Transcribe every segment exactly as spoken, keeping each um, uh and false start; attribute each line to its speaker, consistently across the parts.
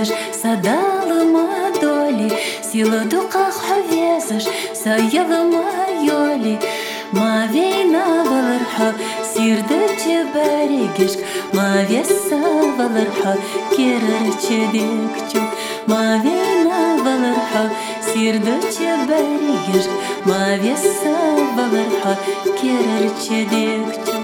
Speaker 1: везеш, садалыма доли, сила дуках везеш, саялыма йоли. Ма вейна валырха, сирдече берегеш, ма веса валырха, керерче декчу. Ма вейна валырха, сирдече берегеш, ма веса валырха, керерче декчу.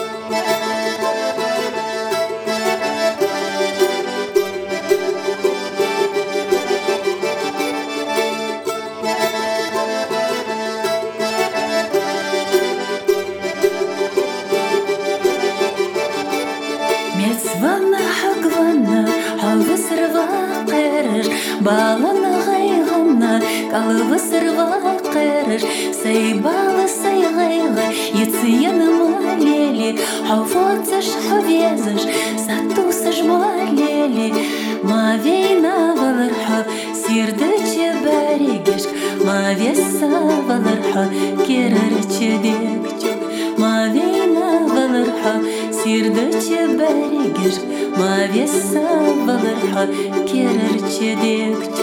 Speaker 1: Мецвана хагвана, хавысырва қереш, баланы ғайғана, калывысырва қереш, сайбалы сайғайға, ециені малели, хавоцыш хавезыш, сатусыш малели. Ма вейна валырха, сирдыче берегеш, ма веса валырха, керерче декчу. Ма вейна валырха, сирдыче берегеш, ма веса валырха, керерче декчу.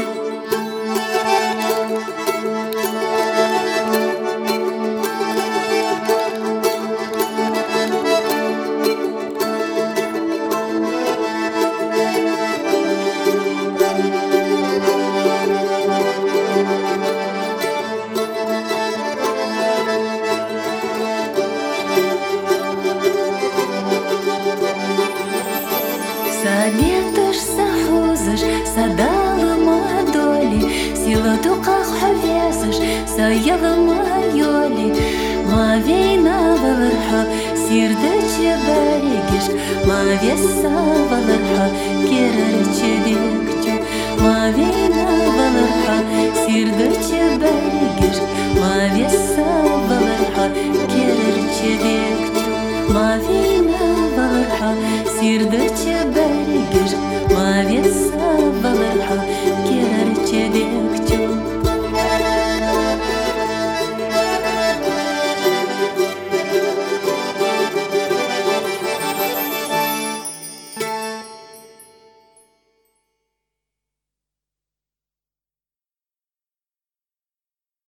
Speaker 1: Салетыш сахузыш, садалыма доли, сила дуках везеш, саялыма йоли. Ма вейна валырха, сирдече берегеш, ма веса валырха, керерче декчу. Ма вейна валырха, сирдече берегеш, ма веса валырха, керерче декчу. Ма вейна валырха, сирдече